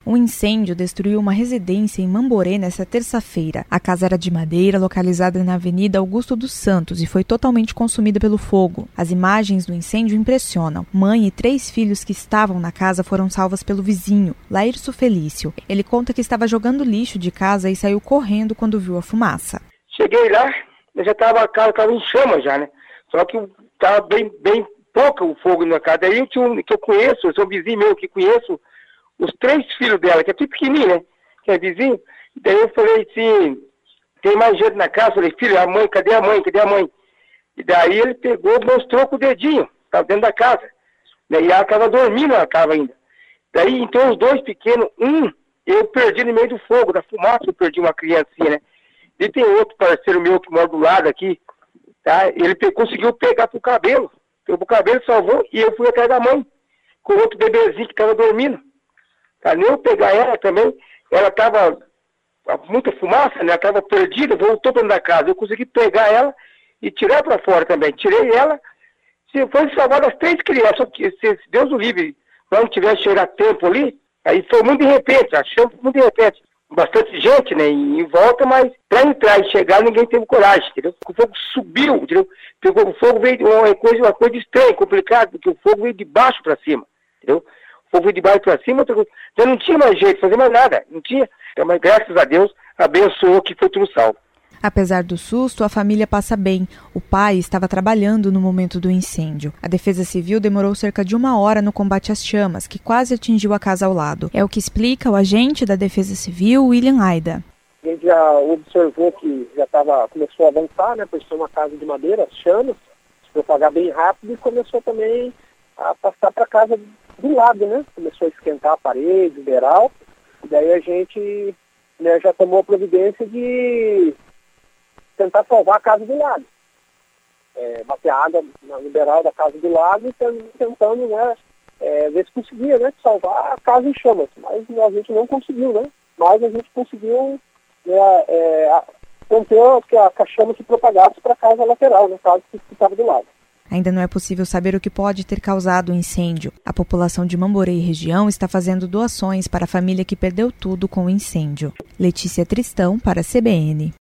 Um incêndio destruiu uma residência em Mamborê nesta terça-feira. A casa era de madeira, localizada na Avenida Augusto dos Santos, e foi totalmente consumida pelo fogo. As imagens do incêndio impressionam. Mãe e 3 filhos que estavam na casa foram salvas pelo vizinho, Laírcio Felício. Ele conta que estava jogando lixo de casa e saiu correndo quando viu a fumaça. Cheguei lá, a casa estava em chamas já, né? Só que estava bem pouco o fogo na casa. Daí que eu conheço, eu sou um vizinho meu que conheço, os 3 filhos dela, que é tudo pequenininho, né? Que é vizinho. Daí eu falei assim, tem mais gente na casa? Eu falei, filho, a mãe, cadê a mãe? Cadê a mãe? E daí ele pegou, mostrou com o dedinho, estava dentro da casa. E ela estava dormindo na casa ainda. Daí, então, os 2 pequenos, eu perdi no meio do fogo, da fumaça, eu perdi uma criancinha, né? E tem outro parceiro meu que mora do lado aqui, tá? Ele conseguiu pegar pro cabelo. Pegou pro cabelo, salvou, e eu fui atrás da mãe, com outro bebezinho que estava dormindo. Tá? Nem eu pegar ela também, ela estava muita fumaça, né? Ela estava perdida, voltou para dentro da casa. Eu consegui pegar ela e tirar para fora também. Tirei ela, foi salvar as 3 crianças, só que se Deus o livre, não tivesse chegado a tempo ali, aí foi muito de repente, achamos muito de repente. Bastante gente, né, em volta, mas para entrar e chegar ninguém teve coragem, entendeu? O fogo subiu, entendeu? O fogo veio de uma coisa estranha, complicada, porque o fogo veio de baixo para cima, entendeu? O fogo veio de baixo para cima, já não tinha mais jeito de fazer mais nada, não tinha. Então, mas graças a Deus, abençoou que foi tudo salvo. Apesar do susto, a família passa bem. O pai estava trabalhando no momento do incêndio. A Defesa Civil demorou cerca de 1 hora no combate às chamas, que quase atingiu a casa ao lado. É o que explica o agente da Defesa Civil, William Aida. A gente já observou que já começou a avançar, né, por ser uma casa de madeira, as chamas, se propagar bem rápido, e começou também a passar para a casa do lado, né? Começou a esquentar a parede, o beiral, e daí a gente, né, já tomou a providência de tentar salvar a casa do lado. Bater água no beiral da casa do lado e tentando, né, ver se conseguia, né, salvar a casa em chamas. Mas a gente não conseguiu, né? Mas a gente conseguiu, né, conter que a chama se propagasse para a casa lateral, né, casa que estava do lado. Ainda não é possível saber o que pode ter causado o incêndio. A população de Mamborê e região está fazendo doações para a família que perdeu tudo com o incêndio. Letícia Tristão, para a CBN.